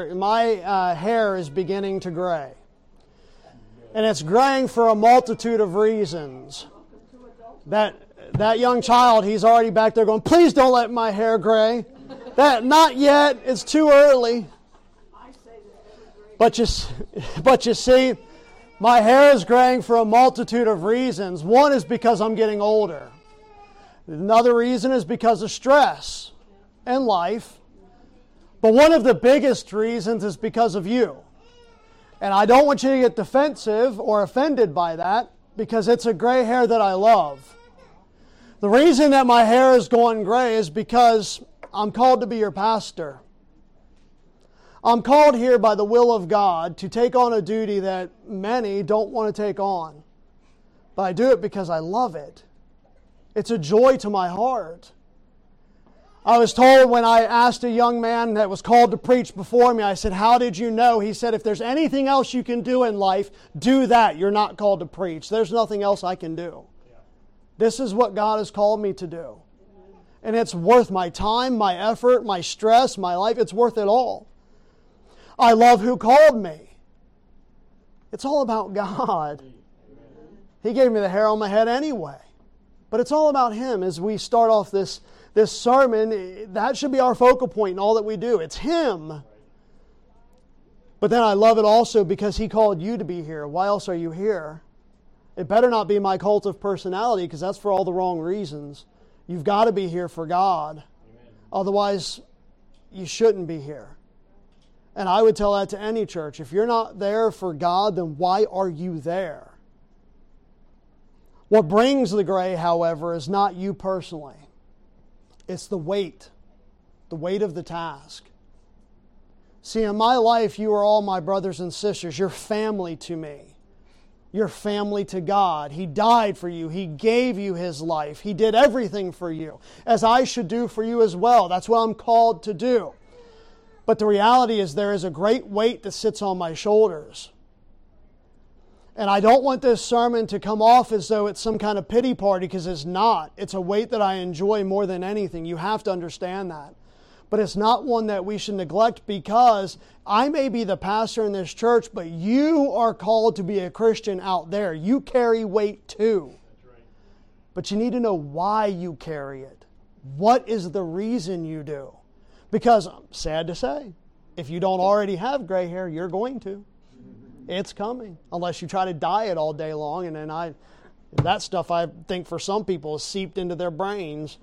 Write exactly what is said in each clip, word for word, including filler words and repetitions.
year, my uh, hair is beginning to gray. And it's graying for a multitude of reasons. That that young child, he's already back there going, please don't let my hair gray. That not yet, it's too early. But you, but you see, my hair is graying for a multitude of reasons. One is because I'm getting older. Another reason is because of stress and life. But one of the biggest reasons is because of you. And I don't want you to get defensive or offended by that, because it's a gray hair that I love. The reason that my hair is going gray is because I'm called to be your pastor. I'm called here by the will of God to take on a duty that many don't want to take on. But I do it because I love it. It's a joy to my heart. I was told when I asked a young man that was called to preach before me, I said, how did you know? He said, if there's anything else you can do in life, do that. You're not called to preach. There's nothing else I can do. Yeah. This is what God has called me to do. And it's worth my time, my effort, my stress, my life. It's worth it all. I love who called me. It's all about God. He gave me the hair on my head anyway. But it's all about Him as we start off this This sermon. That should be our focal point in all that we do. It's Him. But then I love it also because He called you to be here. Why else are you here? It better not be my cult of personality, because that's for all the wrong reasons. You've got to be here for God. Amen. Otherwise, you shouldn't be here. And I would tell that to any church. If you're not there for God, then why are you there? What brings the gray, however, is not you personally. It's the weight, the weight of the task. See, in my life, you are all my brothers and sisters. You're family to me. You're family to God. He died for you. He gave you His life. He did everything for you, as I should do for you as well. That's what I'm called to do. But the reality is there is a great weight that sits on my shoulders. And I don't want this sermon to come off as though it's some kind of pity party, because it's not. It's a weight that I enjoy more than anything. You have to understand that. But it's not one that we should neglect, because I may be the pastor in this church, but you are called to be a Christian out there. You carry weight too. That's right. But you need to know why you carry it. What is the reason you do? Because, sad to say, if you don't already have gray hair, you're going to. It's coming, unless you try to dye it all day long, and then I, that stuff I think for some people is seeped into their brains.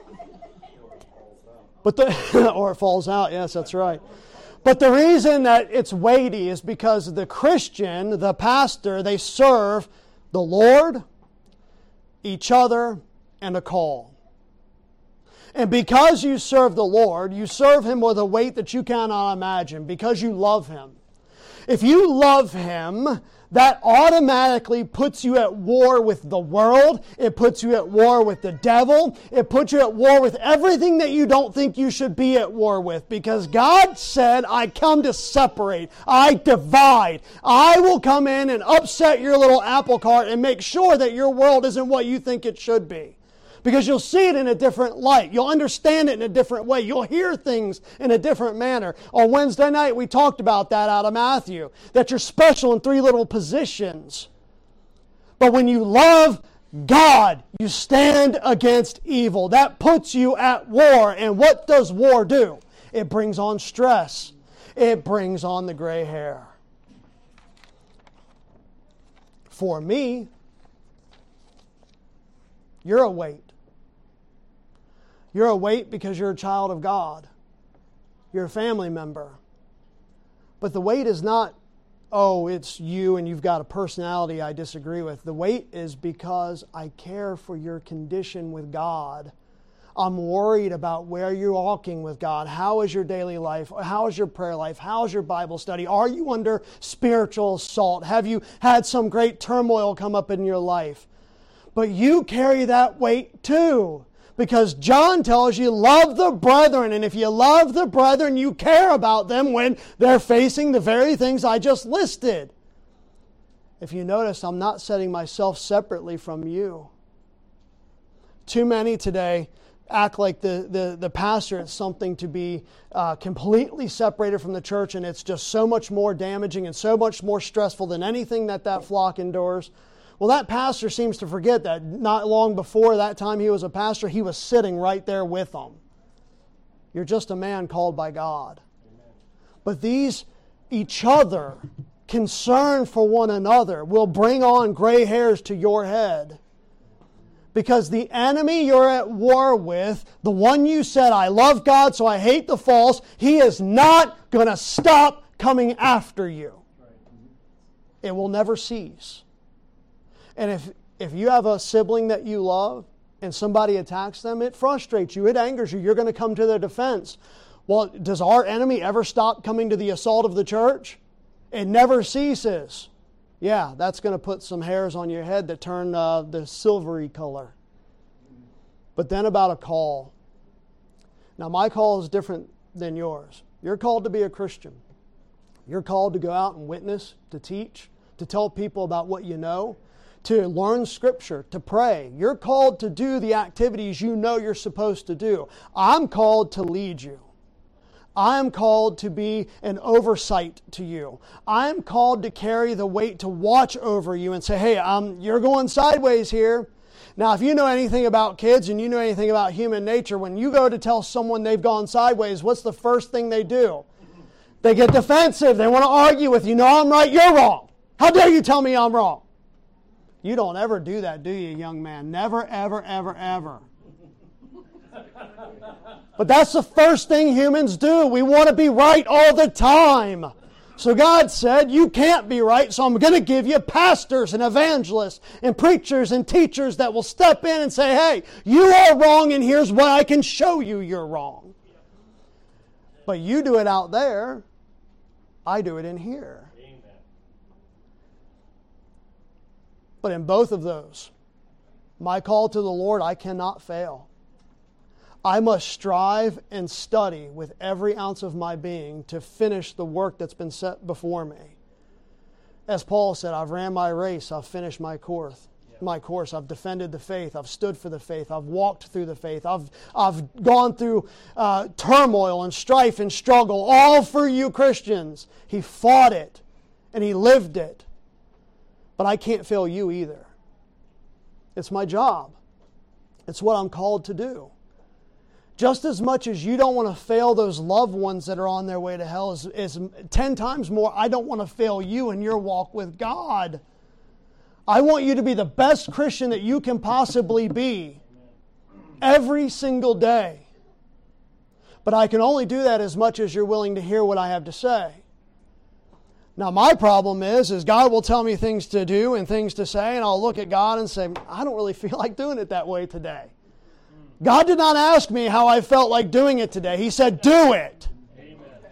But the or it falls out. Yes, that's right. But the reason that it's weighty is because the Christian, the pastor, they serve the Lord, each other, and a call. And because you serve the Lord, you serve Him with a weight that you cannot imagine, because you love Him. If you love Him, that automatically puts you at war with the world. It puts you at war with the devil. It puts you at war with everything that you don't think you should be at war with. Because God said, I come to separate. I divide. I will come in and upset your little apple cart and make sure that your world isn't what you think it should be. Because you'll see it in a different light. You'll understand it in a different way. You'll hear things in a different manner. On Wednesday night, we talked about that out of Matthew. That you're special in three little positions. But when you love God, you stand against evil. That puts you at war. And what does war do? It brings on stress. It brings on the gray hair. For me, you're a weight. You're a weight because you're a child of God. You're a family member. But the weight is not, oh, it's you and you've got a personality I disagree with. The weight is because I care for your condition with God. I'm worried about where you're walking with God. How is your daily life? How is your prayer life? How is your Bible study? Are you under spiritual assault? Have you had some great turmoil come up in your life? But you carry that weight too. Because John tells you, love the brethren. And if you love the brethren, you care about them when they're facing the very things I just listed. If you notice, I'm not setting myself separately from you. Too many today act like the, the, the pastor is something to be uh, completely separated from the church, and it's just so much more damaging and so much more stressful than anything that that flock endures. Well, that pastor seems to forget that not long before that time he was a pastor, he was sitting right there with them. You're just a man called by God. But these each other, concern for one another, will bring on gray hairs to your head. Because the enemy you're at war with, the one you said, I love God, so I hate the false, he is not going to stop coming after you. It will never cease. And if, if you have a sibling that you love and somebody attacks them, it frustrates you, it angers you, you're going to come to their defense. Well, does our enemy ever stop coming to the assault of the church? It never ceases. Yeah, that's going to put some hairs on your head that turn uh, the silvery color. But then about a call. Now, my call is different than yours. You're called to be a Christian. You're called to go out and witness, to teach, to tell people about what you know, to learn Scripture, to pray. You're called to do the activities you know you're supposed to do. I'm called to lead you. I'm called to be an oversight to you. I'm called to carry the weight, to watch over you and say, hey, um, you're going sideways here. Now, if you know anything about kids and you know anything about human nature, when you go to tell someone they've gone sideways, what's the first thing they do? They get defensive. They want to argue with you. No, I'm right, you're wrong. How dare you tell me I'm wrong? You don't ever do that, do you, young man? Never, ever, ever, ever. But that's the first thing humans do. We want to be right all the time. So God said, you can't be right, so I'm going to give you pastors and evangelists and preachers and teachers that will step in and say, hey, you are wrong and here's what I can show you you're wrong. But you do it out there. I do it in here. Amen. But in both of those, my call to the Lord, I cannot fail. I must strive and study with every ounce of my being to finish the work that's been set before me. As Paul said, I've ran my race, I've finished my course. My course, I've defended the faith, I've stood for the faith, I've walked through the faith, I've I've gone through uh, turmoil and strife and struggle, all for you Christians. He fought it and he lived it. But I can't fail you either. It's my job. It's what I'm called to do. Just as much as you don't want to fail those loved ones that are on their way to hell, is, is ten times more, I don't want to fail you in your walk with God. I want you to be the best Christian that you can possibly be every single day. But I can only do that as much as you're willing to hear what I have to say. Now my problem is, is God will tell me things to do and things to say, and I'll look at God and say, I don't really feel like doing it that way today. God did not ask me how I felt like doing it today. He said, do it. Amen.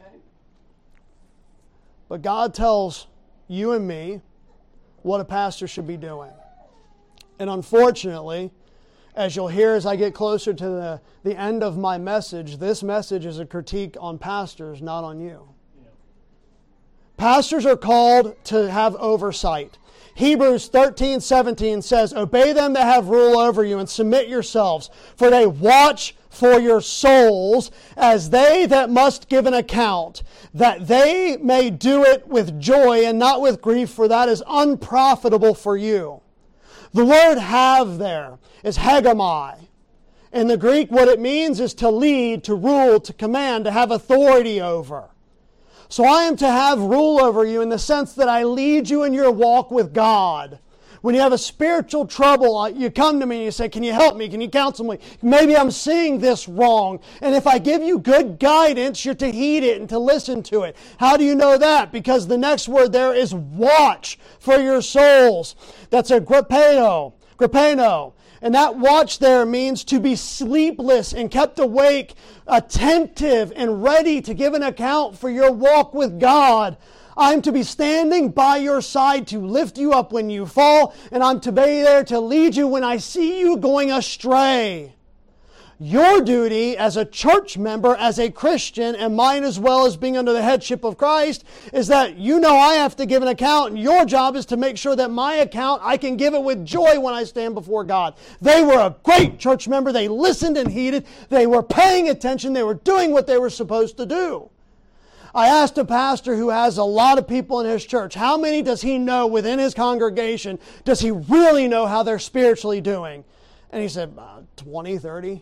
But God tells you and me what a pastor should be doing. And unfortunately, as you'll hear as I get closer to the, the end of my message, this message is a critique on pastors, not on you. Yeah. Pastors are called to have oversight. Hebrews thirteen seventeen says, obey them that have rule over you and submit yourselves, for they watch for your souls as they that must give an account, that they may do it with joy and not with grief, for that is unprofitable for you. The word have there is hegemai. In the Greek, what it means is to lead, to rule, to command, to have authority over. So I am to have rule over you in the sense that I lead you in your walk with God. When you have a spiritual trouble, you come to me and you say, can you help me? Can you counsel me? Maybe I'm seeing this wrong. And if I give you good guidance, you're to heed it and to listen to it. How do you know that? Because the next word there is watch for your souls. That's a grapeno. Grapeno. And that watch there means to be sleepless and kept awake, attentive and ready to give an account for your walk with God. I'm to be standing by your side to lift you up when you fall, and I'm to be there to lead you when I see you going astray. Your duty as a church member, as a Christian, and mine as well as being under the headship of Christ, is that you know I have to give an account, and your job is to make sure that my account, I can give it with joy when I stand before God. They were a great church member. They listened and heeded. They were paying attention. They were doing what they were supposed to do. I asked a pastor who has a lot of people in his church, how many does he know within his congregation, does he really know how they're spiritually doing? And he said, uh, twenty, thirty.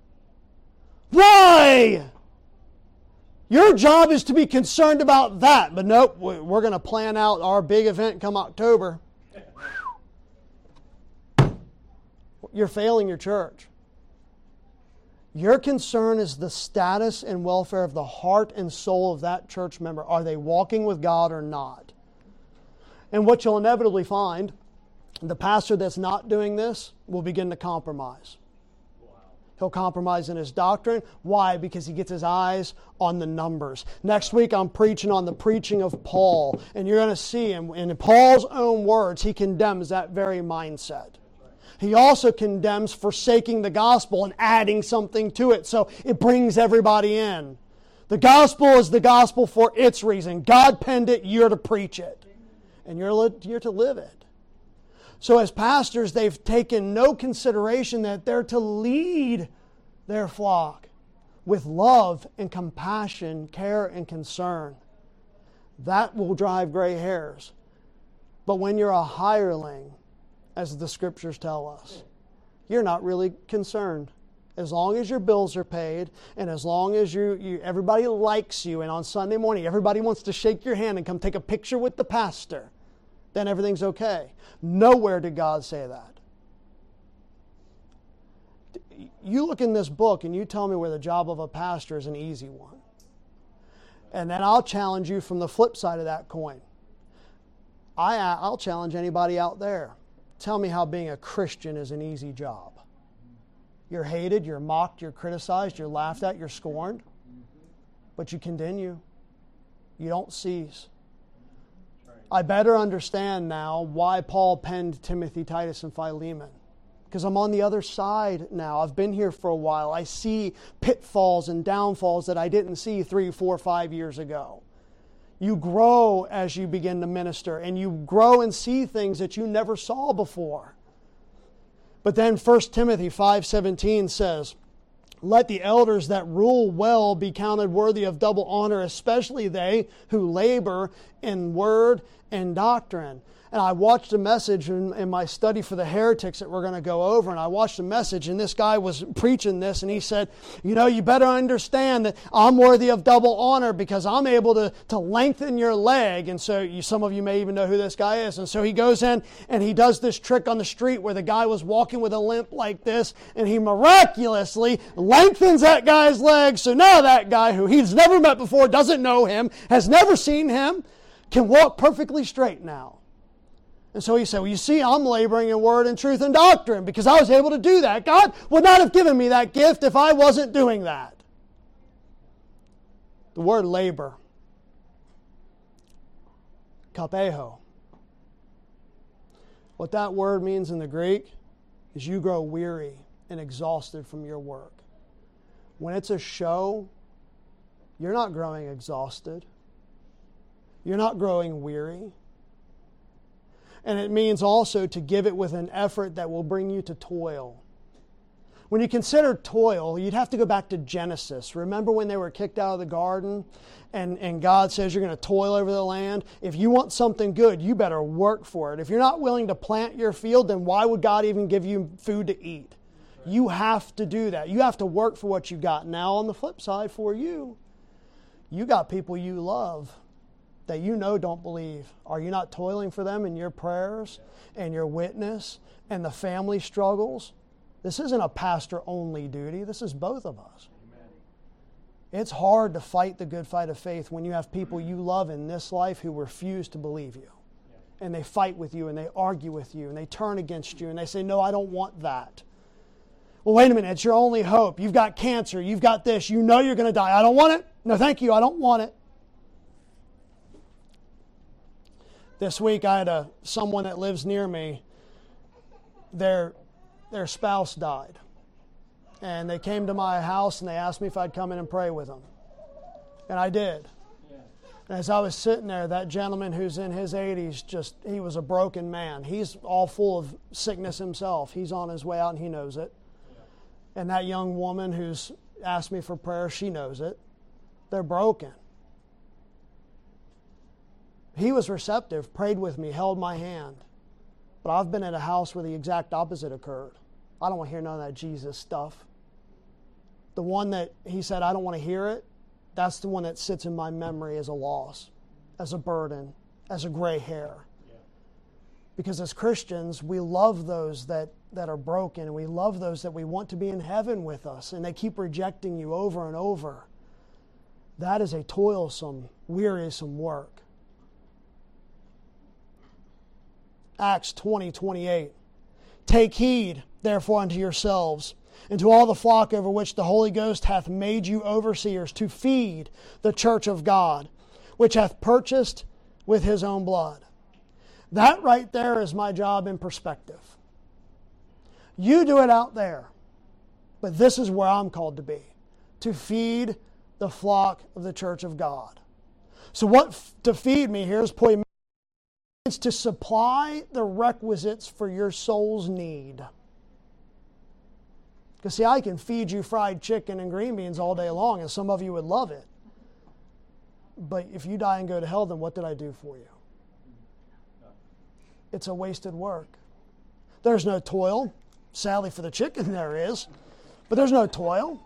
Why? Your job is to be concerned about that. But nope, we're going to plan out our big event come October. You're failing your church. Your concern is the status and welfare of the heart and soul of that church member. Are they walking with God or not? And what you'll inevitably find, the pastor that's not doing this will begin to compromise. He'll compromise in his doctrine. Why? Because he gets his eyes on the numbers. Next week I'm preaching on the preaching of Paul. And you're going to see him, in Paul's own words, he condemns that very mindset. He also condemns forsaking the gospel and adding something to it. So it brings everybody in. The gospel is the gospel for its reason. God penned it, you're to preach it. And you're, you're to live it. So as pastors, they've taken no consideration that they're to lead their flock with love and compassion, care and concern. That will drive gray hairs. But when you're a hireling, as the scriptures tell us, you're not really concerned. As long as your bills are paid and as long as you, you everybody likes you, and on Sunday morning everybody wants to shake your hand and come take a picture with the pastor, then everything's okay. Nowhere did God say that. You look in this book and you tell me where the job of a pastor is an easy one. And then I'll challenge you from the flip side of that coin. I, I'll challenge anybody out there. Tell me how being a Christian is an easy job. You're hated, you're mocked, you're criticized, you're laughed at, you're scorned. But you continue. You don't cease. I better understand now why Paul penned Timothy, Titus, and Philemon. Because I'm on the other side now. I've been here for a while. I see pitfalls and downfalls that I didn't see three, four, five years ago. You grow as you begin to minister, and you grow and see things that you never saw before. But then First Timothy five seventeen says, let the elders that rule well be counted worthy of double honor, especially they who labor in word and doctrine. And I watched a message in, in my study for the heretics that we're going to go over, and I watched a message, and this guy was preaching this, and he said, you know, you better understand that I'm worthy of double honor because I'm able to, to lengthen your leg. And so you, some of you may even know who this guy is. And so he goes in and he does this trick on the street where the guy was walking with a limp like this, and he miraculously lengthens that guy's leg. So now that guy who he's never met before, doesn't know him, has never seen him, can walk perfectly straight now. And so he said, well, you see, I'm laboring in word and truth and doctrine because I was able to do that. God would not have given me that gift if I wasn't doing that. The word labor, kapeho. What that word means in the Greek is you grow weary and exhausted from your work. When it's a show, you're not growing exhausted. You're not growing weary. And it means also to give it with an effort that will bring you to toil. When you consider toil, you'd have to go back to Genesis. Remember when they were kicked out of the garden and, and God says you're going to toil over the land? If you want something good, you better work for it. If you're not willing to plant your field, then why would God even give you food to eat? You have to do that. You have to work for what you got. Now on the flip side for you, you got people you love that you know don't believe. Are you not toiling for them in your prayers and your witness and the family struggles? This isn't a pastor-only duty. This is both of us. Amen. It's hard to fight the good fight of faith when you have people you love in this life who refuse to believe you. Yeah. And they fight with you and they argue with you and they turn against you and they say, no, I don't want that. Well, wait a minute. It's your only hope. You've got cancer. You've got this. You know you're going to die. I don't want it. No, thank you. I don't want it. This week I had a someone that lives near me, their, their spouse died. And they came to my house and they asked me if I'd come in and pray with them. And I did. And as I was sitting there, that gentleman who's in his eighties, just, he was a broken man. He's all full of sickness himself. He's on his way out and he knows it. And that young woman who's asked me for prayer, she knows it. They're broken. He was receptive, prayed with me, held my hand. But I've been at a house where the exact opposite occurred. I don't want to hear none of that Jesus stuff. The one that he said, I don't want to hear it, that's the one that sits in my memory as a loss, as a burden, as a gray hair. Yeah. Because as Christians, we love those that, that are broken, and we love those that we want to be in heaven with us, and they keep rejecting you over and over. That is a toilsome, wearisome work. Acts twenty, twenty-eight. Take heed, therefore, unto yourselves, and to all the flock over which the Holy Ghost hath made you overseers, to feed the church of God, which hath purchased with his own blood. That right there is my job in perspective. You do it out there, but this is where I'm called to be, to feed the flock of the church of God. So what f- to feed me here is poimain. It's to supply the requisites for your soul's need. Because see, I can feed you fried chicken and green beans all day long, and some of you would love it. But if you die and go to hell, then what did I do for you? It's a wasted work. There's no toil. Sadly for the chicken there is. But there's no toil.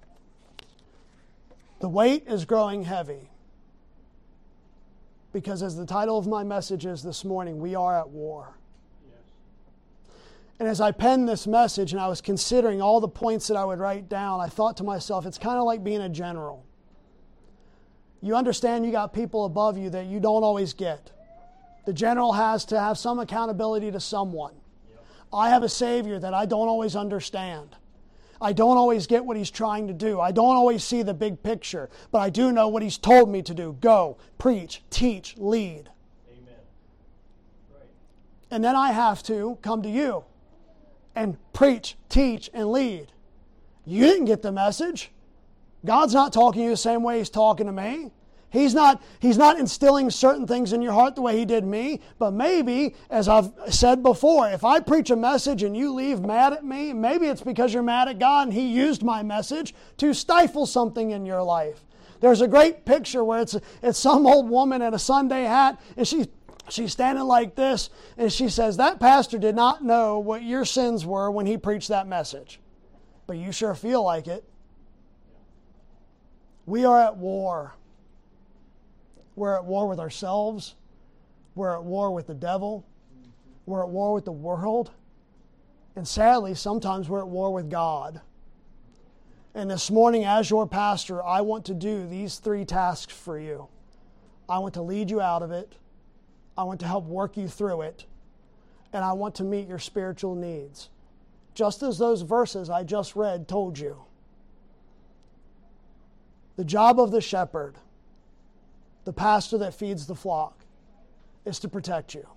The weight is growing heavy. Because as the title of my message is this morning, we are at war. And as I penned this message and I was considering all the points that I would write down, I thought to myself, it's kind of like being a general. You understand you got people above you that you don't always get. The general has to have some accountability to someone. Yep. I have a Savior that I don't always understand. I don't always get what He's trying to do. I don't always see the big picture, but I do know what He's told me to do. Go, preach, teach, lead. Amen. Right. And then I have to come to you and preach, teach, and lead. You didn't get the message. God's not talking to you the same way He's talking to me. He's not, he's not instilling certain things in your heart the way He did me. But maybe, as I've said before, if I preach a message and you leave mad at me, maybe it's because you're mad at God and He used my message to stifle something in your life. There's a great picture where it's, it's some old woman in a Sunday hat, and she She's standing like this, and she says, that pastor did not know what your sins were when he preached that message. But you sure feel like it. We are at war. We're at war with ourselves. We're at war with the devil. We're at war with the world. And sadly, sometimes we're at war with God. And this morning, as your pastor, I want to do these three tasks for you. I want to lead you out of it. I want to help work you through it. And I want to meet your spiritual needs. Just as those verses I just read told you. The job of the shepherd, the pastor that feeds the flock, is to protect you.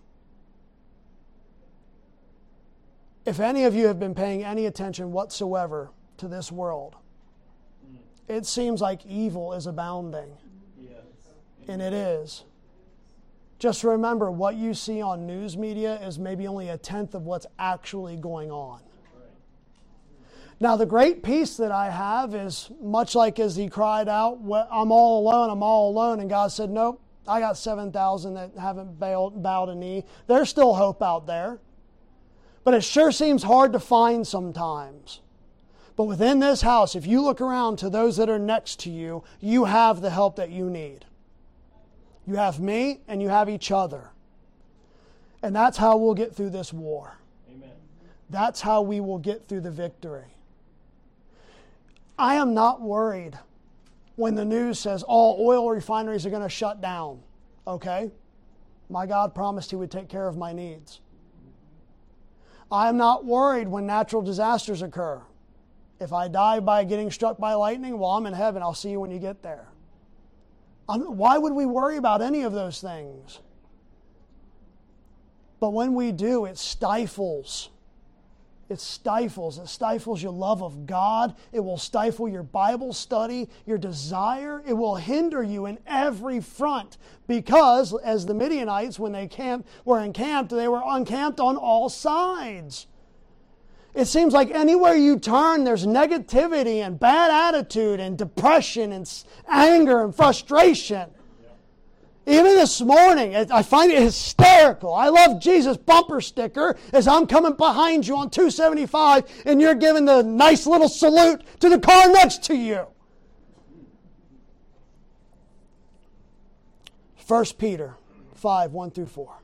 If any of you have been paying any attention whatsoever to this world, it seems like evil is abounding. Yes. And it is. Just remember, what you see on news media is maybe only a tenth of what's actually going on. Now, the great peace that I have is much like as he cried out, I'm all alone, I'm all alone. And God said, nope, I got seven thousand that haven't bowed, bowed a knee. There's still hope out there. But it sure seems hard to find sometimes. But within this house, if you look around to those that are next to you, you have the help that you need. You have me and you have each other. And that's how we'll get through this war. Amen. That's how we will get through the victory. I am not worried when the news says all oil refineries are going to shut down. Okay? My God promised He would take care of my needs. I am not worried when natural disasters occur. If I die by getting struck by lightning, well, I'm in heaven. I'll see you when you get there. I'm, why would we worry about any of those things? But when we do, it stifles It stifles. It stifles your love of God. It will stifle your Bible study, your desire. It will hinder you in every front because, as the Midianites, when they camped, were encamped, they were encamped on all sides. It seems like anywhere you turn, there's negativity and bad attitude and depression and anger and frustration. Even this morning, I find it hysterical. I love Jesus bumper sticker as I'm coming behind you on two seventy-five and you're giving the nice little salute to the car next to you. First Peter five, one through four.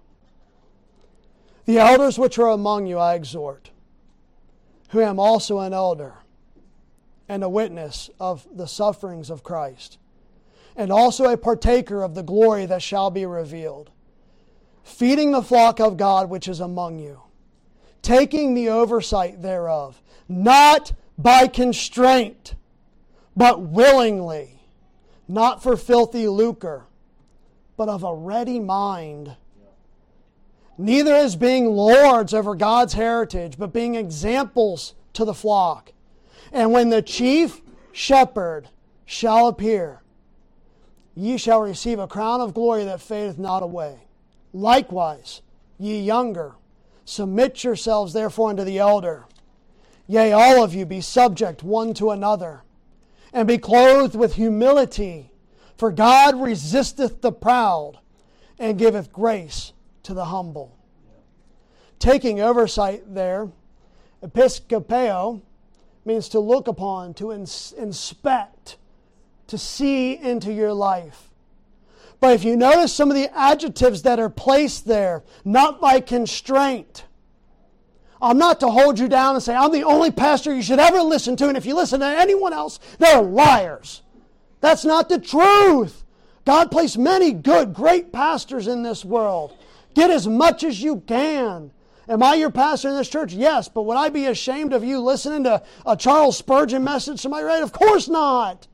The elders which are among you I exhort, who am also an elder and a witness of the sufferings of Christ, and also a partaker of the glory that shall be revealed, feeding the flock of God which is among you, taking the oversight thereof, not by constraint, but willingly, not for filthy lucre, but of a ready mind, neither as being lords over God's heritage, but being examples to the flock. And when the chief shepherd shall appear, ye shall receive a crown of glory that fadeth not away. Likewise, ye younger, submit yourselves therefore unto the elder. Yea, all of you be subject one to another, and be clothed with humility. For God resisteth the proud, and giveth grace to the humble. Taking oversight there, episkopeo, means to look upon, to ins- inspect, to see into your life. But if you notice some of the adjectives that are placed there, not by constraint. I'm not to hold you down and say, I'm the only pastor you should ever listen to, and if you listen to anyone else, they're liars. That's not the truth. God placed many good, great pastors in this world. Get as much as you can. Am I your pastor in this church? Yes, but would I be ashamed of you listening to a Charles Spurgeon message somebody read? Of course not.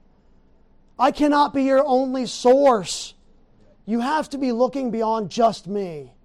I cannot be your only source. You have to be looking beyond just me.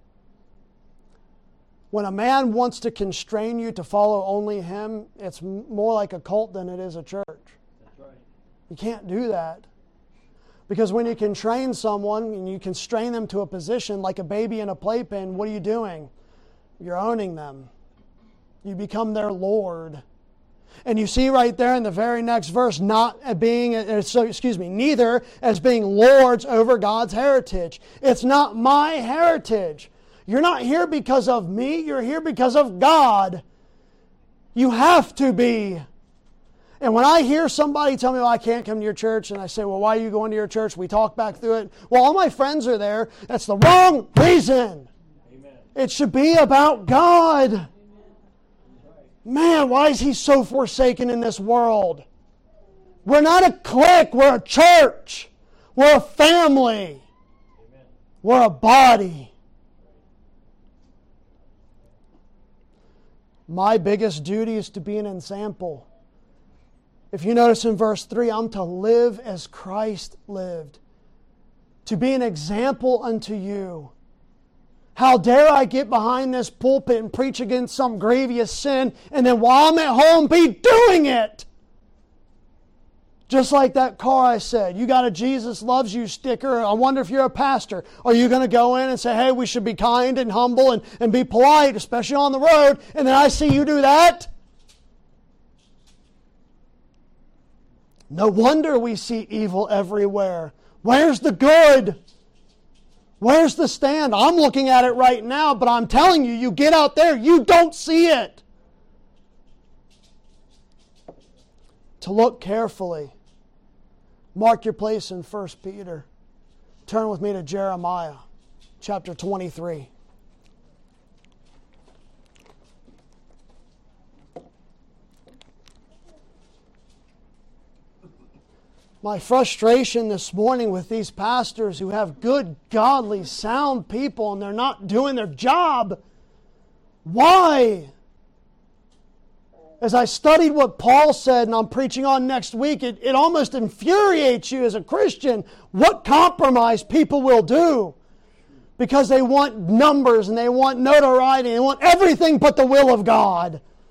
When a man wants to constrain you to follow only him, it's more like a cult than it is a church. That's right. You can't do that. Because when you can train someone and you constrain them to a position like a baby in a playpen, what are you doing? You're owning them. You become their Lord. And you see right there in the very next verse, not being, so excuse me, neither as being lords over God's heritage. It's not my heritage. You're not here because of me. You're here because of God. You have to be. And when I hear somebody tell me, well, I can't come to your church, and I say, well, why are you going to your church? We talk back through it. Well, all my friends are there. That's the wrong reason. Amen. It should be about God. Amen. Man, why is He so forsaken in this world? We're not a clique. We're a church. We're a family. Amen. We're a body. My biggest duty is to be an example. If you notice in verse three, I'm to live as Christ lived. To be an example unto you. How dare I get behind this pulpit and preach against some grievous sin, and then while I'm at home be doing it? Just like that car I said, you got a Jesus loves you sticker. I wonder if you're a pastor. Are you going to go in and say, hey, we should be kind and humble and, and be polite, especially on the road, and then I see you do that? No wonder we see evil everywhere. Where's the good? Where's the stand? I'm looking at it right now, but I'm telling you, you get out there, you don't see it. To look carefully. Mark your place in First Peter. Turn with me to Jeremiah chapter twenty-three. My frustration this morning with these pastors who have good, godly, sound people and they're not doing their job. Why? As I studied what Paul said, and I'm preaching on next week, it, it almost infuriates you as a Christian what compromise people will do. Because they want numbers and they want notoriety and they want everything but the will of God.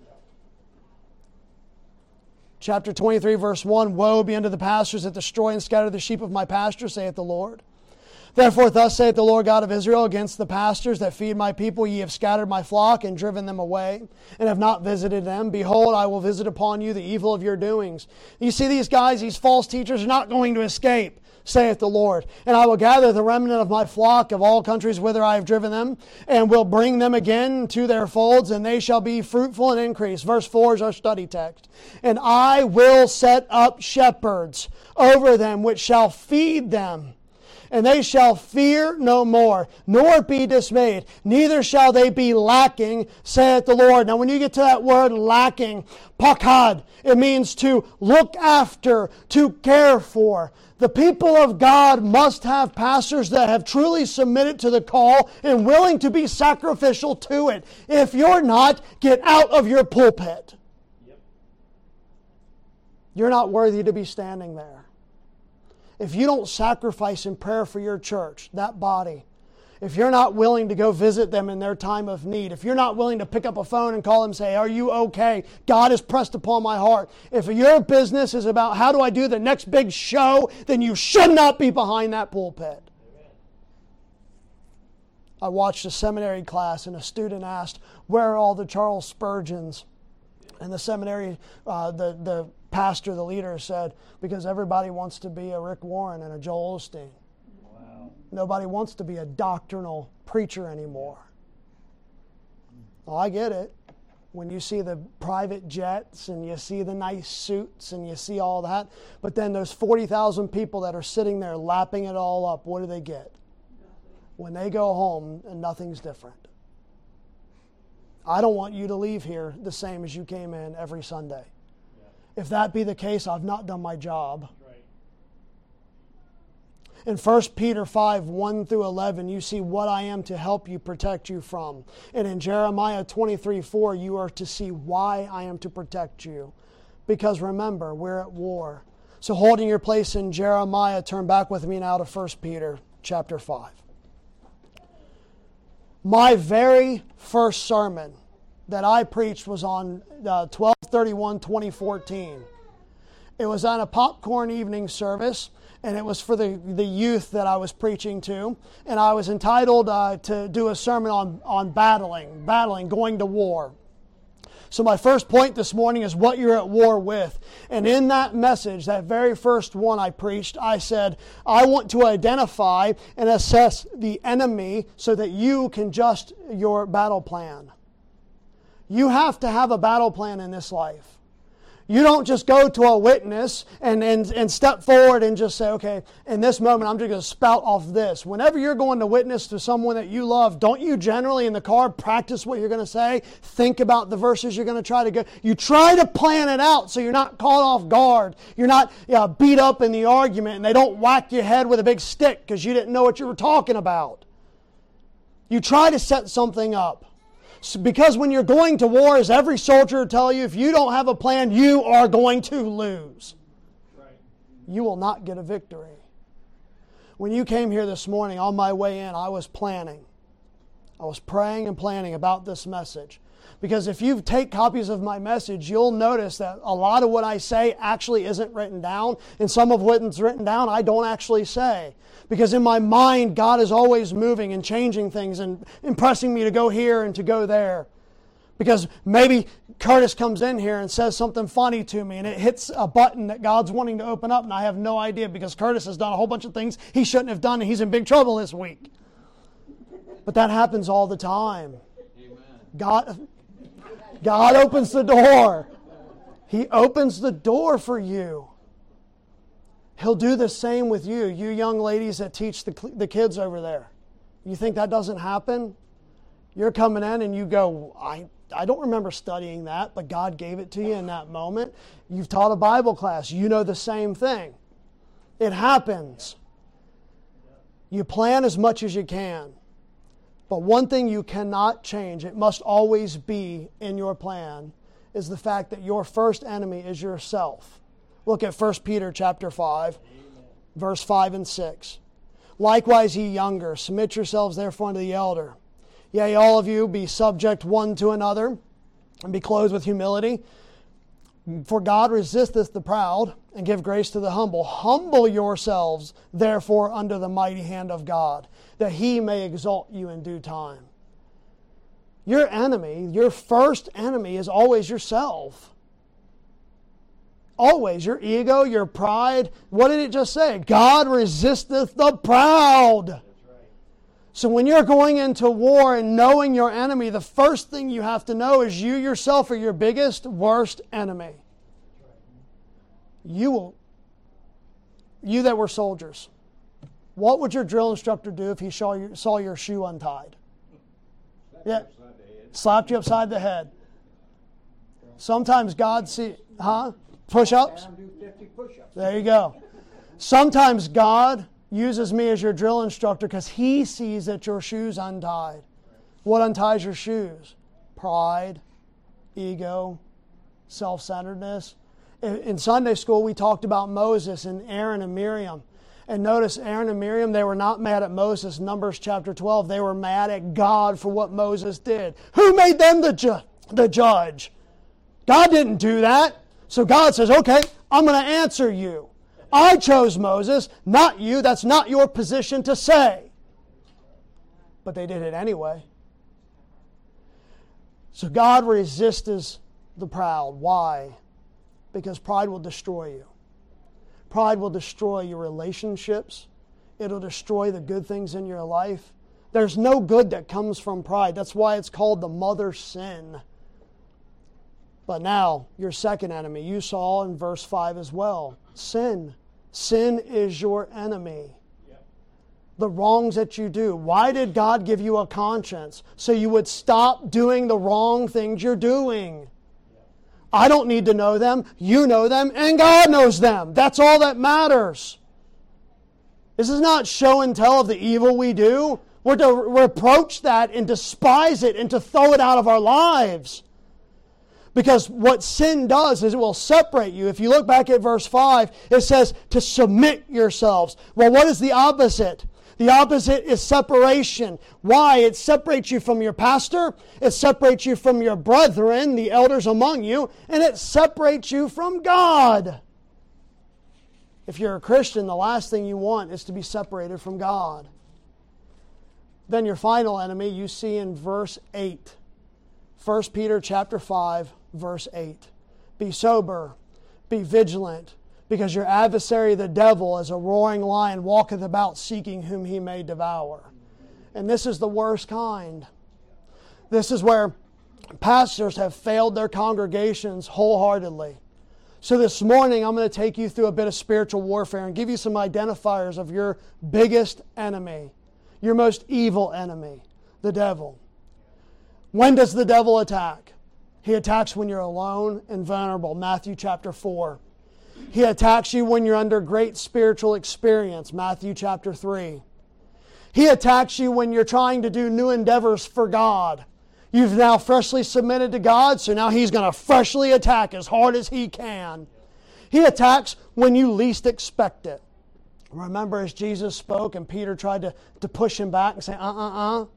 Chapter twenty-three, verse one, Woe be unto the pastors that destroy and scatter the sheep of my pasture, saith the Lord. Therefore thus saith the Lord God of Israel against the pastors that feed my people, ye have scattered my flock and driven them away, and have not visited them. Behold, I will visit upon you the evil of your doings. You see these guys, these false teachers are not going to escape, saith the Lord. And I will gather the remnant of my flock of all countries whither I have driven them, and will bring them again to their folds, and they shall be fruitful and increase. Verse four is our study text. And I will set up shepherds over them, which shall feed them. And they shall fear no more, nor be dismayed, neither shall they be lacking, saith the Lord. Now when you get to that word lacking, pakad, it means to look after, to care for. The people of God must have pastors that have truly submitted to the call and willing to be sacrificial to it. If you're not, get out of your pulpit. Yep. You're not worthy to be standing there. If you don't sacrifice in prayer for your church, that body, if you're not willing to go visit them in their time of need, if you're not willing to pick up a phone and call them and say, are you okay? God has pressed upon my heart. If your business is about how do I do the next big show, then you should not be behind that pulpit. Amen. I watched a seminary class and a student asked, where are all the Charles Spurgeons? And the seminary, uh, the, the pastor, the leader said, because everybody wants to be a Rick Warren and a Joel Osteen. Wow. Nobody wants to be a doctrinal preacher anymore. Well, I get it. When you see the private jets and you see the nice suits and you see all that, but then those forty thousand people that are sitting there lapping it all up, what do they get? When they go home, and nothing's different. I don't want you to leave here the same as you came in every Sunday. Yeah. If that be the case, I've not done my job. Right. In First Peter five, one through eleven, you see what I am to help you, protect you from. And in Jeremiah twenty-three, four, you are to see why I am to protect you. Because remember, we're at war. So holding your place in Jeremiah, turn back with me now to First Peter chapter five. My very first sermon that I preached was on uh, twelve thirty-one twenty fourteen. It was on a popcorn evening service, and it was for the, the youth that I was preaching to. And I was entitled uh, to do a sermon on, on battling, battling, going to war. So my first point this morning is what you're at war with. And in that message, that very first one I preached, I said, I want to identify and assess the enemy so that you can adjust your battle plan. You have to have a battle plan in this life. You don't just go to a witness and, and, and step forward and just say, okay, in this moment I'm just going to spout off this. Whenever you're going to witness to someone that you love, don't you generally in the car practice what you're going to say? Think about the verses you're going to try to go. You try to plan it out so you're not caught off guard. You're not yeah, beat up in the argument and they don't whack your head with a big stick because you didn't know what you were talking about. You try to set something up. Because when you're going to war, as every soldier will tell you, if you don't have a plan, you are going to lose. Right. You will not get a victory. When you came here this morning, on my way in, I was planning. I was praying and planning about this message. Because if you take copies of my message, you'll notice that a lot of what I say actually isn't written down. And some of what's written down, I don't actually say. Because in my mind, God is always moving and changing things and impressing me to go here and to go there. Because maybe Curtis comes in here and says something funny to me and it hits a button that God's wanting to open up and I have no idea because Curtis has done a whole bunch of things he shouldn't have done and he's in big trouble this week. But that happens all the time. Amen. God, God opens the door. He opens the door for you. He'll do the same with you, you young ladies that teach the, the kids over there. You think that doesn't happen? You're coming in and you go, I, I don't remember studying that, but God gave it to you in that moment. You've taught a Bible class. You know the same thing. It happens. You plan as much as you can. But one thing you cannot change, it must always be in your plan, is the fact that your first enemy is yourself. Look at First Peter chapter five, Amen. Verse five and six. Likewise, ye younger, submit yourselves therefore unto the elder. Yea, all of you be subject one to another, and be clothed with humility. For God resisteth the proud and give grace to the humble. Humble yourselves, therefore, under the mighty hand of God, that He may exalt you in due time. Your enemy, your first enemy, is always yourself. Always. Your ego, your pride. What did it just say? God resisteth the proud. So when you're going into war and knowing your enemy, the first thing you have to know is you yourself are your biggest, worst enemy. You will, you that were soldiers, what would your drill instructor do if he saw, you, saw your shoe untied? Yeah, slapped you upside the head. Sometimes God see, huh? Push-ups? There you go. Sometimes God uses me as your drill instructor because He sees that your shoe's untied. What unties your shoes? Pride, ego, self-centeredness. In Sunday school, we talked about Moses and Aaron and Miriam. And notice Aaron and Miriam, they were not mad at Moses. Numbers chapter twelve, they were mad at God for what Moses did. Who made them the, ju- the judge? God didn't do that. So God says, okay, I'm going to answer you. I chose Moses, not you. That's not your position to say. But they did it anyway. So God resists the proud. Why? Because pride will destroy you. Pride will destroy your relationships. It'll destroy the good things in your life. There's no good that comes from pride. That's why it's called the mother sin. But now, your second enemy, you saw in verse five as well. Sin. Sin is your enemy. Yep. The wrongs that you do. Why did God give you a conscience? So you would stop doing the wrong things you're doing. Yep. I don't need to know them. You know them, and God knows them. That's all that matters. This is not show and tell of the evil we do. We're to reproach that and despise it and to throw it out of our lives. Because what sin does is it will separate you. If you look back at verse five, it says to submit yourselves. Well, what is the opposite? The opposite is separation. Why? It separates you from your pastor. It separates you from your brethren, the elders among you. And it separates you from God. If you're a Christian, the last thing you want is to be separated from God. Then your final enemy you see in verse eight. First Peter chapter five. Verse eight. Be sober, be vigilant, because your adversary the devil as a roaring lion walketh about seeking whom he may devour. And this is the worst kind. This is where pastors have failed their congregations wholeheartedly. So this morning I'm going to take you through a bit of spiritual warfare and give you some identifiers of your biggest enemy, your most evil enemy, the devil. When does the devil attack? He attacks when you're alone and vulnerable. Matthew chapter four. He attacks you when you're under great spiritual experience. Matthew chapter three. He attacks you when you're trying to do new endeavors for God. You've now freshly submitted to God, so now He's going to freshly attack as hard as He can. He attacks when you least expect it. Remember as Jesus spoke and Peter tried to, to push him back and say, uh-uh-uh.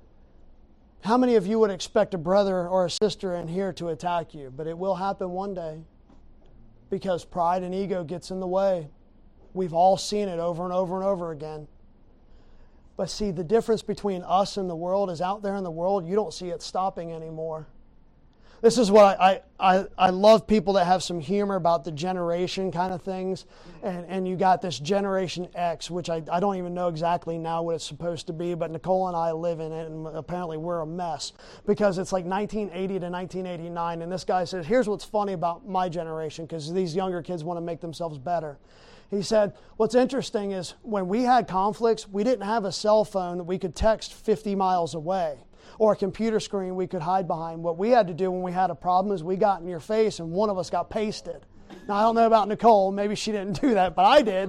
How many of you would expect a brother or a sister in here to attack you? But it will happen one day because pride and ego gets in the way. We've all seen it over and over and over again. But see, the difference between us and the world is out there in the world, you don't see it stopping anymore. This is what I, I, I love people that have some humor about the generation kind of things. And, and you got this Generation X, which I, I don't even know exactly now what it's supposed to be, but Nicole and I live in it, and apparently we're a mess. Because it's like nineteen eighty to nineteen eighty-nine, and this guy says, here's what's funny about my generation, because these younger kids want to make themselves better. He said, what's interesting is when we had conflicts, we didn't have a cell phone that we could text fifty miles away. Or a computer screen we could hide behind. What we had to do when we had a problem is we got in your face and one of us got pasted. Now, I don't know about Nicole. Maybe she didn't do that, but I did.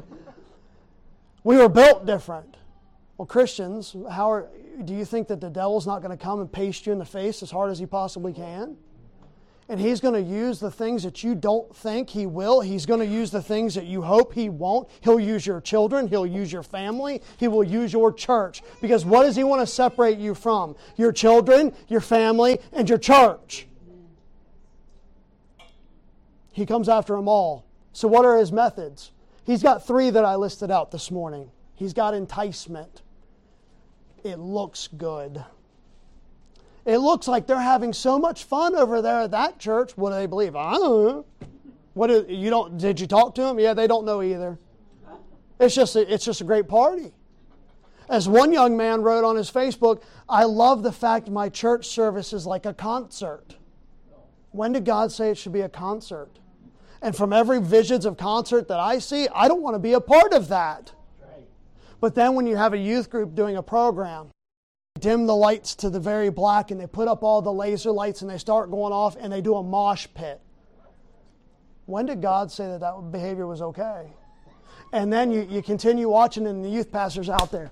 We were built different. Well, Christians, how are, do you think that the devil's not going to come and paste you in the face as hard as he possibly can? And he's going to use the things that you don't think he will. He's going to use the things that you hope he won't. He'll use your children. He'll use your family. He will use your church. Because what does he want to separate you from? Your children, your family, and your church. He comes after them all. So what are his methods? He's got three that I listed out this morning. He's got enticement. It looks good. It looks like they're having so much fun over there at that church. What do they believe? I don't know. What do, you don't? Did you talk to them? Yeah, they don't know either. It's just a, it's just a great party. As one young man wrote on his Facebook, I love the fact my church service is like a concert. When did God say it should be a concert? And from every visions of concert that I see, I don't want to be a part of that. But then when you have a youth group doing a program, dim the lights to the very black and they put up all the laser lights and they start going off and they do a mosh pit. When did God say that that behavior was okay? And then you, you continue watching and the youth pastors out there.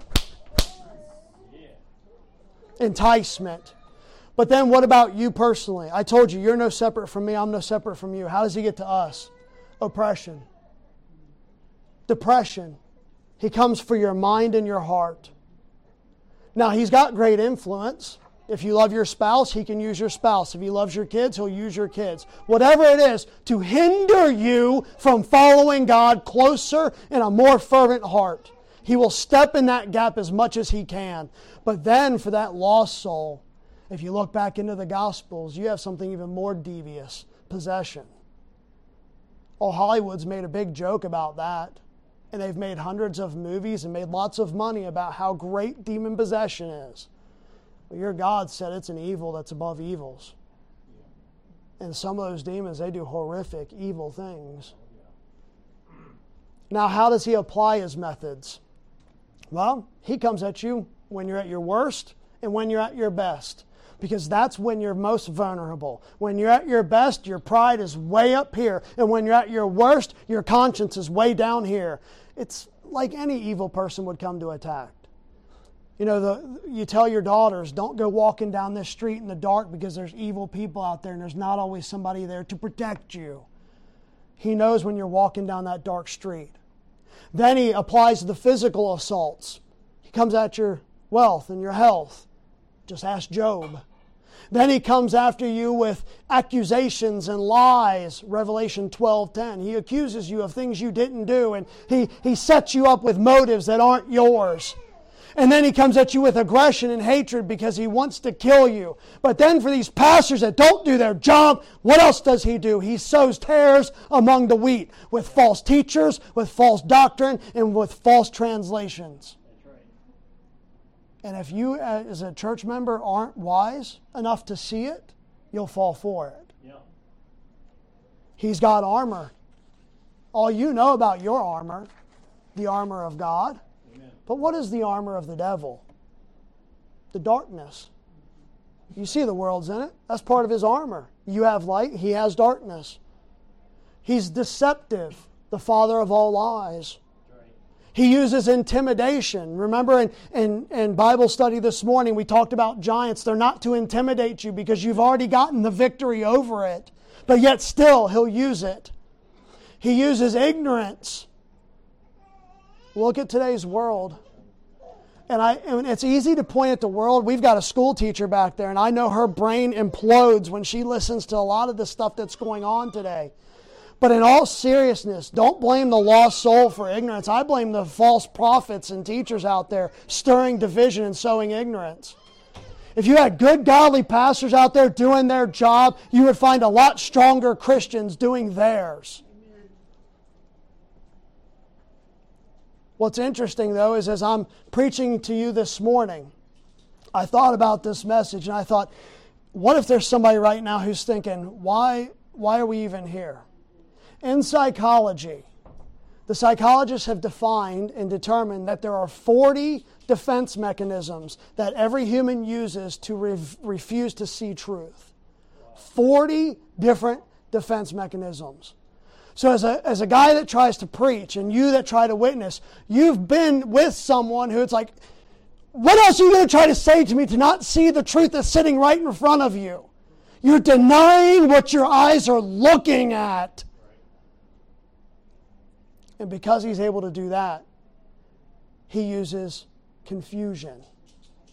Enticement. But then what about you personally? I told you, you're no separate from me, I'm no separate from you. How does he get to us? Oppression. Depression. He comes for your mind and your heart. Now, he's got great influence. If you love your spouse, he can use your spouse. If he loves your kids, he'll use your kids. Whatever it is, to hinder you from following God closer in a more fervent heart. He will step in that gap as much as he can. But then for that lost soul, if you look back into the Gospels, you have something even more devious, possession. Oh, Hollywood's made a big joke about that. And they've made hundreds of movies and made lots of money about how great demon possession is. Well, your God said it's an evil that's above evils. And some of those demons, they do horrific, evil things. Now, how does he apply his methods? Well, he comes at you when you're at your worst and when you're at your best. Because that's when you're most vulnerable. When you're at your best, your pride is way up here. And when you're at your worst, your conscience is way down here. It's like any evil person would come to attack. You know, the, you tell your daughters, don't go walking down this street in the dark because there's evil people out there and there's not always somebody there to protect you. He knows when you're walking down that dark street. Then he applies the physical assaults. He comes at your wealth and your health. Just ask Job. Then he comes after you with accusations and lies. Revelation twelve ten. He accuses you of things you didn't do, and he, he sets you up with motives that aren't yours. And then he comes at you with aggression and hatred because he wants to kill you. But then for these pastors that don't do their job, what else does he do? He sows tares among the wheat with false teachers, with false doctrine, and with false translations. And if you as a church member aren't wise enough to see it, you'll fall for it. Yeah. He's got armor. All you know about your armor, the armor of God. Amen. But what is the armor of the devil? The darkness. You see the world's in it. That's part of his armor. You have light, he has darkness. He's deceptive, the father of all lies. He uses intimidation. Remember in, in, in Bible study this morning, we talked about giants. They're not to intimidate you because you've already gotten the victory over it. But yet still, he'll use it. He uses ignorance. Look at today's world. And, I, and it's easy to point at the world. We've got a school teacher back there, and I know her brain implodes when she listens to a lot of the stuff that's going on today. But in all seriousness, don't blame the lost soul for ignorance. I blame the false prophets and teachers out there stirring division and sowing ignorance. If you had good, godly pastors out there doing their job, you would find a lot stronger Christians doing theirs. What's interesting, though, is as I'm preaching to you this morning, I thought about this message and I thought, what if there's somebody right now who's thinking, why, why are we even here? In psychology, the psychologists have defined and determined that there are forty defense mechanisms that every human uses to re- refuse to see truth. forty different defense mechanisms. So as a, as a guy that tries to preach and you that try to witness, you've been with someone who it's like, what else are you going to try to say to me to not see the truth that's sitting right in front of you? You're denying what your eyes are looking at. And because he's able to do that, he uses confusion.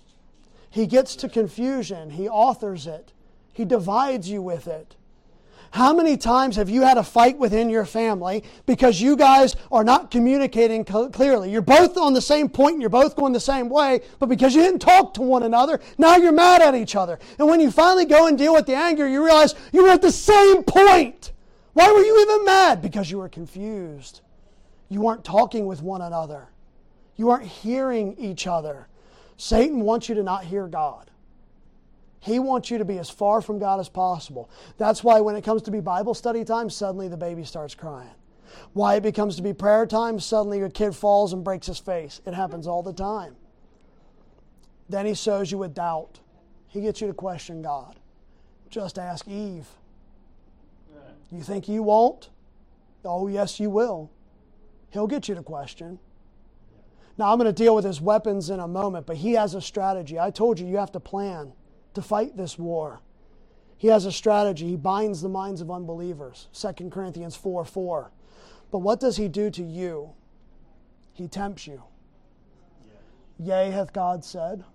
He gets to confusion. He authors it. He divides you with it. How many times have you had a fight within your family because you guys are not communicating cl- clearly? You're both on the same point and you're both going the same way, but because you didn't talk to one another, now you're mad at each other. And when you finally go and deal with the anger, you realize you were at the same point. Why were you even mad? Because you were confused. You weren't talking with one another. You weren't hearing each other. Satan wants you to not hear God. He wants you to be as far from God as possible. That's why when it comes to be Bible study time, suddenly the baby starts crying. Why it becomes to be prayer time, suddenly your kid falls and breaks his face. It happens all the time. Then he sows you with doubt. He gets you to question God. Just ask Eve. You think you won't? Oh, yes, you will. He'll get you to question. Now, I'm going to deal with his weapons in a moment, but he has a strategy. I told you, you have to plan to fight this war. He has a strategy. He binds the minds of unbelievers. Second Corinthians four four. But what does he do to you? He tempts you. Yea, hath God said.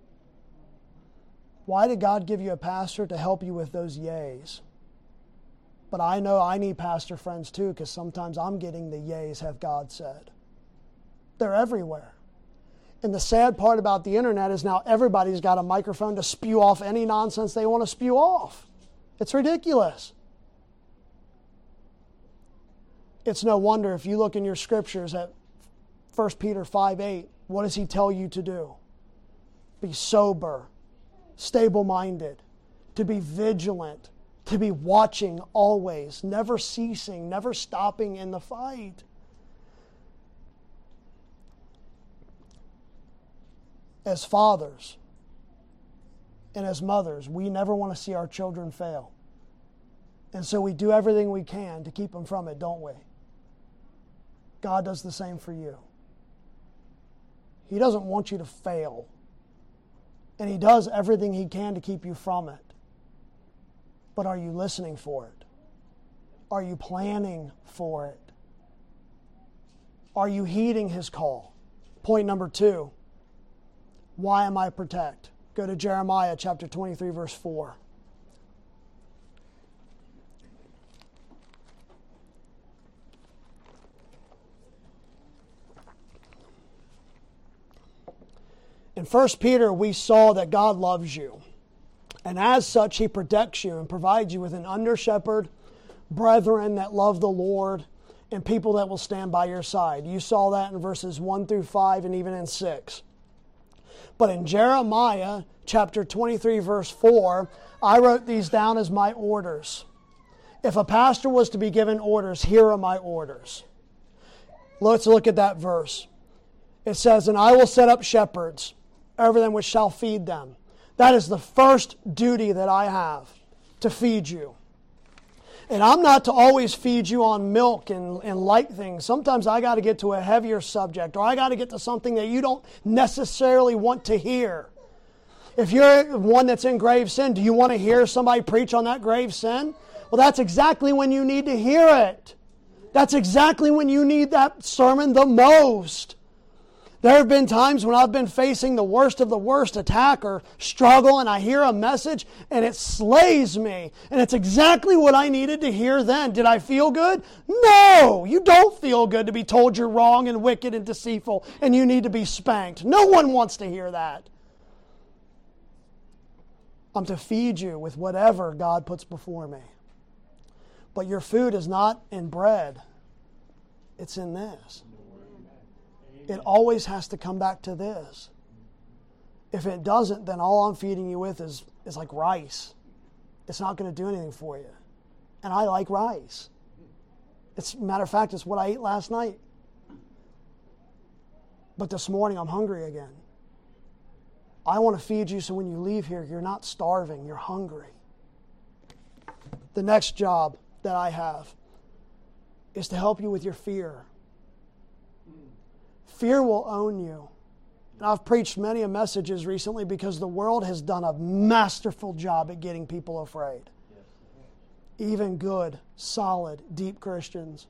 Why did God give you a pastor? To help you with those yays. But I know I need pastor friends too, because sometimes I'm getting the yays, hath God said. They're everywhere. And the sad part about the internet is now everybody's got a microphone to spew off any nonsense they want to spew off. It's ridiculous. It's no wonder if you look in your scriptures at First Peter five eight, what does he tell you to do? Be sober, stable-minded, to be vigilant, to be watching always, never ceasing, never stopping in the fight. As fathers and as mothers, we never want to see our children fail. And so we do everything we can to keep them from it, don't we? God does the same for you. He doesn't want you to fail. And He does everything He can to keep you from it. But are you listening for it? Are you planning for it? Are you heeding His call? Point number two. Why am I protect? Go to Jeremiah chapter twenty-three, verse four. In First Peter, we saw that God loves you. And as such, He protects you and provides you with an under-shepherd, brethren that love the Lord, and people that will stand by your side. You saw that in verses one through five and even in six. But in Jeremiah chapter twenty-three, verse four, I wrote these down as my orders. If a pastor was to be given orders, here are my orders. Let's look at that verse. It says, and I will set up shepherds over them which shall feed them. That is the first duty that I have, to feed you. And I'm not to always feed you on milk and, and light things. Sometimes I got to get to a heavier subject, or I got to get to something that you don't necessarily want to hear. If you're one that's in grave sin, do you want to hear somebody preach on that grave sin? Well, that's exactly when you need to hear it. That's exactly when you need that sermon the most. There have been times when I've been facing the worst of the worst attack or struggle, and I hear a message and it slays me. And it's exactly what I needed to hear then. Did I feel good? No! You don't feel good to be told you're wrong and wicked and deceitful and you need to be spanked. No one wants to hear that. I'm to feed you with whatever God puts before me. But your food is not in bread. It's in this. It always has to come back to this. If it doesn't, then all I'm feeding you with is, is like rice. It's not going to do anything for you. And I like rice. It's matter of fact, it's what I ate last night. But this morning I'm hungry again. I want to feed you so when you leave here, you're not starving, you're hungry. The next job that I have is to help you with your fear. Fear will own you. And I've preached many messages recently because the world has done a masterful job at getting people afraid. Even good, solid, deep Christians.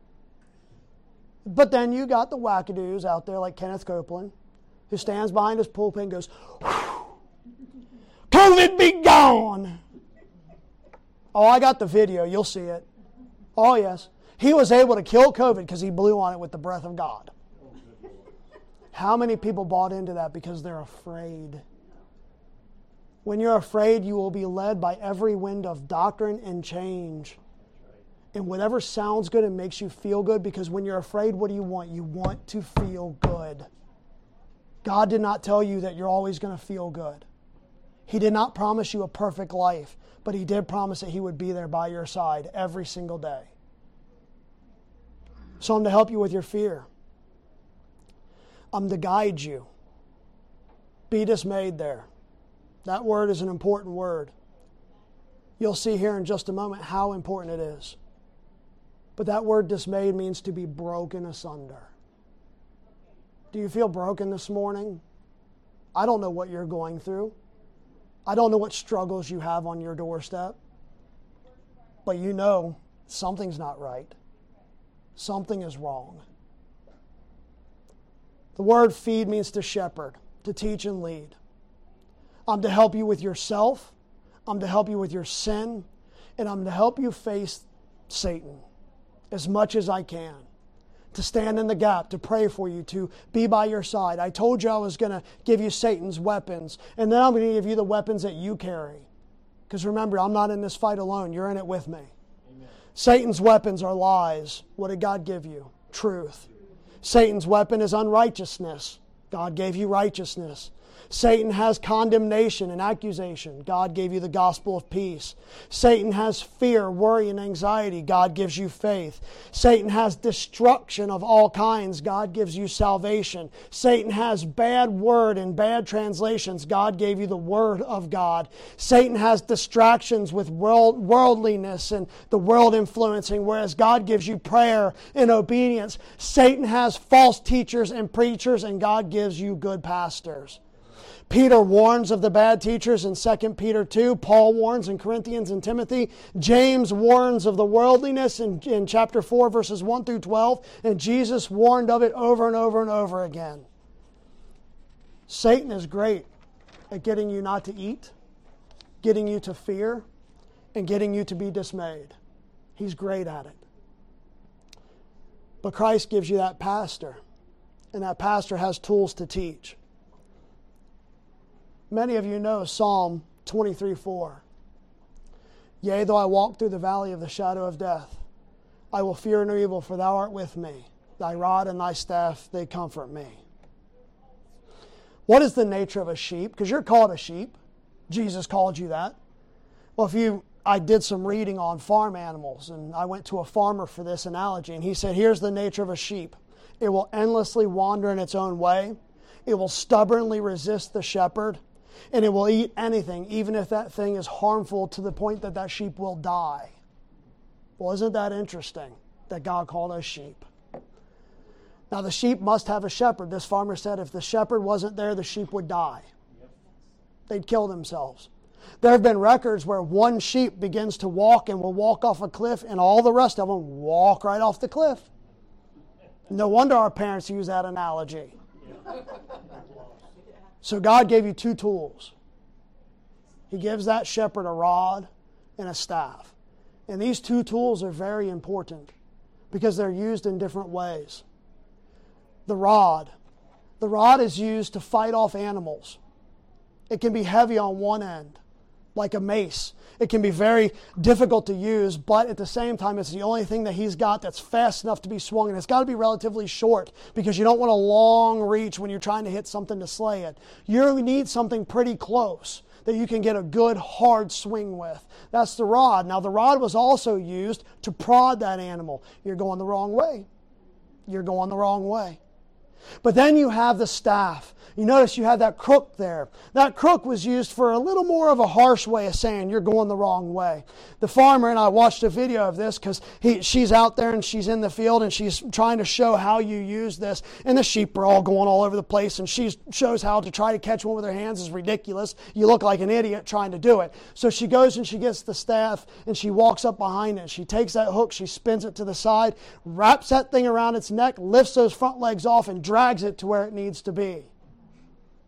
But then you got the wackadoos out there like Kenneth Copeland, who stands behind his pulpit and goes, COVID be gone. Oh, I got the video. You'll see it. Oh, yes. He was able to kill COVID because he blew on it with the breath of God. How many people bought into that because they're afraid? When you're afraid, you will be led by every wind of doctrine and change. And whatever sounds good and makes you feel good, because when you're afraid, what do you want? You want to feel good. God did not tell you that you're always going to feel good. He did not promise you a perfect life, but He did promise that He would be there by your side every single day. So I'm to help you with your fear. I'm to guide you. Be dismayed there. That word is an important word. You'll see here in just a moment how important it is. But that word dismayed means to be broken asunder. Do you feel broken this morning? I don't know what you're going through. I don't know what struggles you have on your doorstep. But you know something's not right. Something is wrong. The word feed means to shepherd, to teach and lead. I'm to help you with yourself. I'm to help you with your sin. And I'm to help you face Satan as much as I can. To stand in the gap, to pray for you, to be by your side. I told you I was going to give you Satan's weapons. And then I'm going to give you the weapons that you carry. Because remember, I'm not in this fight alone. You're in it with me. Amen. Satan's weapons are lies. What did God give you? Truth. Satan's weapon is unrighteousness. God gave you righteousness. Satan has condemnation and accusation. God gave you the gospel of peace. Satan has fear, worry, and anxiety. God gives you faith. Satan has destruction of all kinds. God gives you salvation. Satan has bad word and bad translations. God gave you the word of God. Satan has distractions with world, worldliness and the world influencing, whereas God gives you prayer and obedience. Satan has false teachers and preachers, and God gives you good pastors. Peter warns of the bad teachers in Second Peter two. Paul warns in Corinthians and Timothy. James warns of the worldliness in, in chapter four, verses one through twelve. And Jesus warned of it over and over and over again. Satan is great at getting you not to eat, getting you to fear, and getting you to be dismayed. He's great at it. But Christ gives you that pastor, and that pastor has tools to teach. Many of you know Psalm twenty-three four. Yea, though I walk through the valley of the shadow of death, I will fear no evil, for thou art with me. Thy rod and thy staff, they comfort me. What is the nature of a sheep? Because you're called a sheep. Jesus called you that. Well, if you, I did some reading on farm animals, and I went to a farmer for this analogy, and he said, here's the nature of a sheep. It will endlessly wander in its own way. It will stubbornly resist the shepherd. And it will eat anything, even if that thing is harmful to the point that that sheep will die. Well, isn't that interesting that God called us sheep? Now, the sheep must have a shepherd. This farmer said if the shepherd wasn't there, the sheep would die. They'd kill themselves. There have been records where one sheep begins to walk and will walk off a cliff, and all the rest of them walk right off the cliff. No wonder our parents use that analogy. So God gave you two tools. He gives that shepherd a rod and a staff. And these two tools are very important because they're used in different ways. The rod. The rod is used to fight off animals. It can be heavy on one end, like a mace. It can be very difficult to use, but at the same time, it's the only thing that he's got that's fast enough to be swung. And it's got to be relatively short because you don't want a long reach when you're trying to hit something to slay it. You need something pretty close that you can get a good hard swing with. That's the rod. Now, the rod was also used to prod that animal. You're going the wrong way. You're going the wrong way. But then you have the staff. You notice you have that crook there. That crook was used for a little more of a harsh way of saying you're going the wrong way. The farmer, and I watched a video of this because he, she's out there and she's in the field and she's trying to show how you use this. And the sheep are all going all over the place and she shows how to try to catch one with her hands is ridiculous. You look like an idiot trying to do it. So she goes and she gets the staff and she walks up behind it. She takes that hook, she spins it to the side, wraps that thing around its neck, lifts those front legs off and drags it to where it needs to be.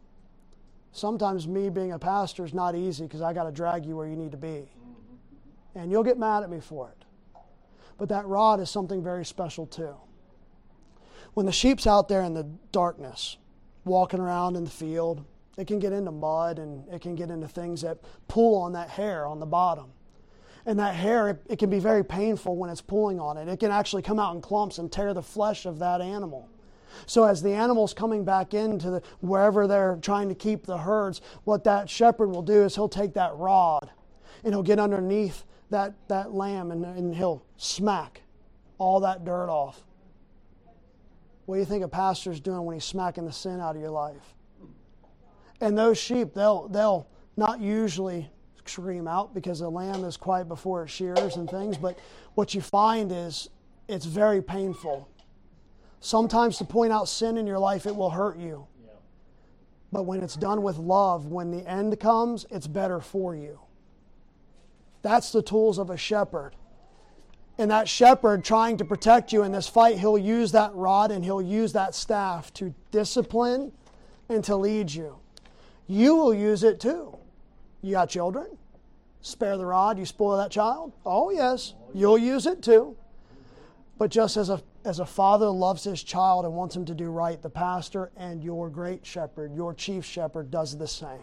Sometimes me being a pastor is not easy because I got to drag you where you need to be. And you'll get mad at me for it. But that rod is something very special too. When the sheep's out there in the darkness, walking around in the field, it can get into mud and it can get into things that pull on that hair on the bottom. And that hair, it, it can be very painful when it's pulling on it. It can actually come out in clumps and tear the flesh of that animal. So as the animal's coming back into the, wherever they're trying to keep the herds, what that shepherd will do is he'll take that rod and he'll get underneath that, that lamb and, and he'll smack all that dirt off. What do you think a pastor's doing when he's smacking the sin out of your life? And those sheep, they'll they'll not usually scream out because the lamb is quiet before it shears and things, but what you find is it's very painful. Sometimes to point out sin in your life, it will hurt you. Yeah. But when it's done with love, when the end comes, it's better for you. That's the tools of a shepherd. And that shepherd trying to protect you in this fight, he'll use that rod and he'll use that staff to discipline and to lead you. You will use it too. You got children? Spare the rod, you spoil that child? Oh yes, you'll use it too. But just as a as a father loves his child and wants him to do right, the pastor and your great shepherd, your chief shepherd, does the same.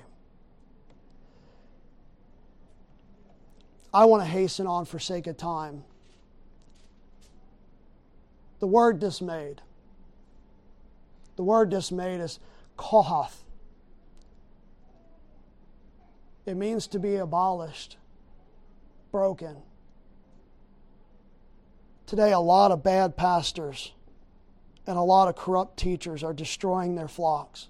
I want to hasten on for sake of time. The word dismayed. The word dismayed is kohath. It means to be abolished, broken. Today, a lot of bad pastors and a lot of corrupt teachers are destroying their flocks.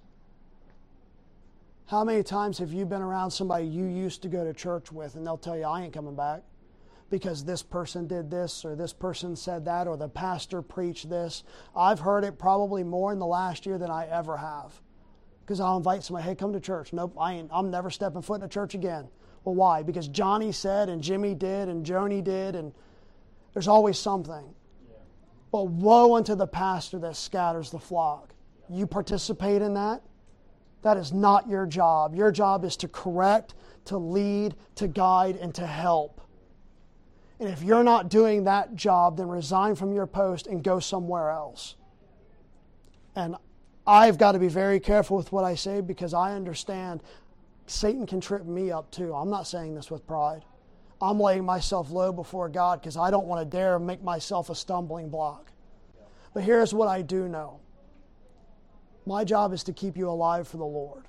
How many times have you been around somebody you used to go to church with and they'll tell you, I ain't coming back because this person did this or this person said that or the pastor preached this? I've heard it probably more in the last year than I ever have. Because I'll invite somebody, hey, come to church. Nope, I ain't, I'm never stepping foot in a church again. Well, why? Because Johnny said and Jimmy did and Joni did, and there's always something. Yeah. But woe unto the pastor that scatters the flock. You participate in that? That is not your job. Your job is to correct, to lead, to guide, and to help. And if you're not doing that job, then resign from your post and go somewhere else. And I've got to be very careful with what I say because I understand Satan can trip me up too. I'm not saying this with pride. I'm laying myself low before God because I don't want to dare make myself a stumbling block. But here's what I do know. My job is to keep you alive for the Lord.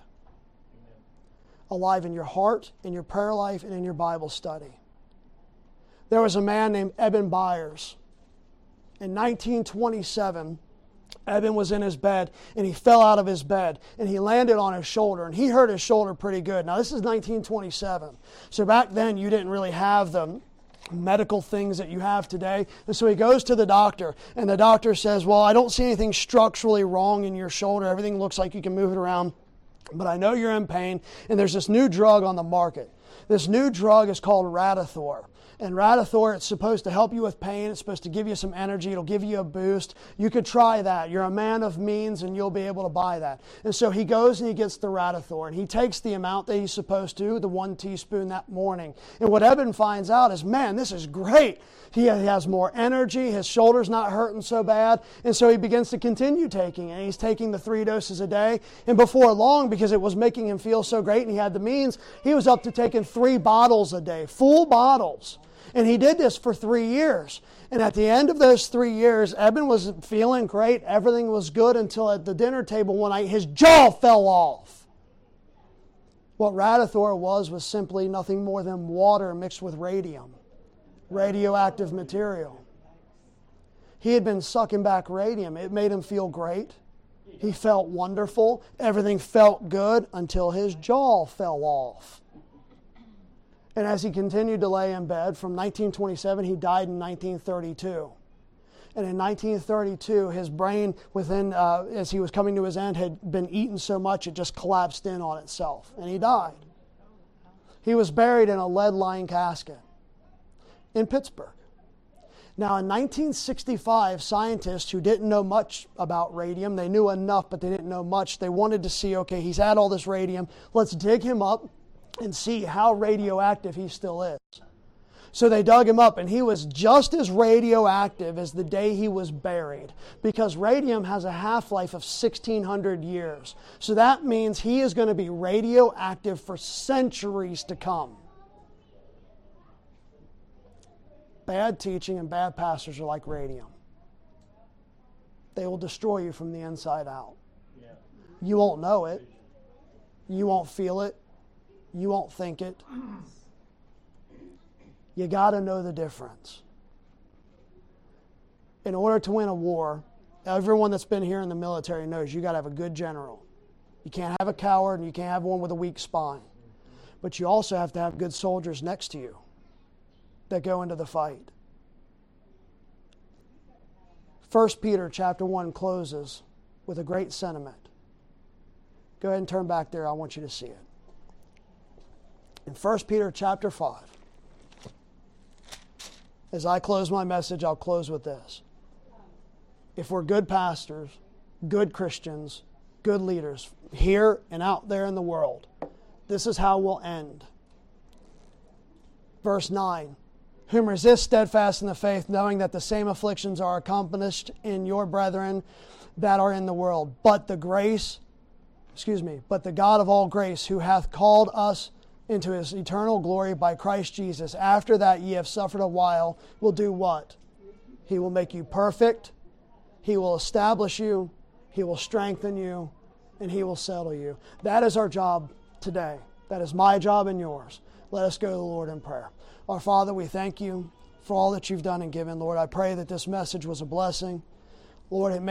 Alive in your heart, in your prayer life, and in your Bible study. There was a man named Eben Byers. In nineteen twenty-seven, Eben was in his bed, and he fell out of his bed, and he landed on his shoulder, and he hurt his shoulder pretty good. Now, this is nineteen twenty-seven. So back then, you didn't really have the medical things that you have today. And so he goes to the doctor, and the doctor says, well, I don't see anything structurally wrong in your shoulder. Everything looks like you can move it around, but I know you're in pain, and there's this new drug on the market. This new drug is called Radithor. And Radithor, it's supposed to help you with pain. It's supposed to give you some energy. It'll give you a boost. You could try that. You're a man of means and you'll be able to buy that. And so he goes and he gets the Radithor. And he takes the amount that he's supposed to, the one teaspoon that morning. And what Eben finds out is, man, this is great. He has more energy. His shoulder's not hurting so bad. And so he begins to continue taking it. And he's taking the three doses a day. And before long, because it was making him feel so great and he had the means, he was up to taking three bottles a day, full bottles. And he did this for three years. And at the end of those three years, Eben was feeling great. Everything was good until at the dinner table one night, his jaw fell off. What Radithor was was simply nothing more than water mixed with radium, radioactive material. He had been sucking back radium. It made him feel great. He felt wonderful. Everything felt good until his jaw fell off. And as he continued to lay in bed, from nineteen twenty-seven, he died in nineteen thirty-two. And in nineteen thirty-two, his brain, within uh, as he was coming to his end, had been eaten so much it just collapsed in on itself. And he died. He was buried in a lead-lined casket in Pittsburgh. Now, in nineteen sixty-five, scientists who didn't know much about radium, they knew enough, but they didn't know much. They wanted to see, okay, he's had all this radium. Let's dig him up and see how radioactive he still is. So they dug him up, and he was just as radioactive as the day he was buried, because radium has a half-life of sixteen hundred years. So that means he is going to be radioactive for centuries to come. Bad teaching and bad pastors are like radium. They will destroy you from the inside out. You won't know it. You won't feel it. You won't think it. You got to know the difference. In order to win a war, everyone that's been here in the military knows you got to have a good general. You can't have a coward, and you can't have one with a weak spine. But you also have to have good soldiers next to you that go into the fight. First Peter chapter one closes with a great sentiment. Go ahead and turn back there. I want you to see it. In First Peter chapter five, as I close my message, I'll close with this. If we're good pastors, good Christians, good leaders, here and out there in the world, this is how we'll end. Verse nine, whom resist steadfast in the faith, knowing that the same afflictions are accomplished in your brethren that are in the world. But the grace, excuse me, but the God of all grace, who hath called us into his eternal glory by Christ Jesus, after that ye have suffered a while, will do what? He will make you perfect. He will establish you. He will strengthen you. And he will settle you. That is our job today. That is my job and yours. Let us go to the Lord in prayer. Our Father, we thank you for all that you've done and given. Lord, I pray that this message was a blessing. Lord, it may